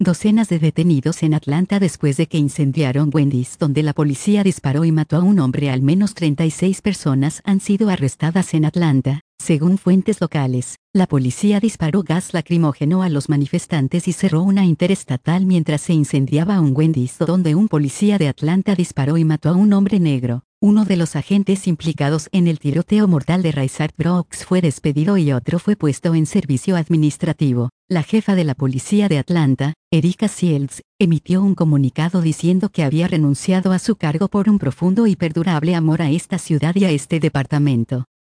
Docenas de detenidos en Atlanta después de que incendiaron Wendy's, donde la policía disparó y mató a un hombre. Al menos 36 personas han sido arrestadas en Atlanta, según fuentes locales. La policía disparó gas lacrimógeno a los manifestantes y cerró una interestatal mientras se incendiaba un Wendy's, donde un policía de Atlanta disparó y mató a un hombre negro. Uno de los agentes implicados en el tiroteo mortal de Rayshard Brooks fue despedido y otro fue puesto en servicio administrativo. La jefa de la policía de Atlanta, Erika Shields, emitió un comunicado diciendo que había renunciado a su cargo por un profundo y perdurable amor a esta ciudad y a este departamento.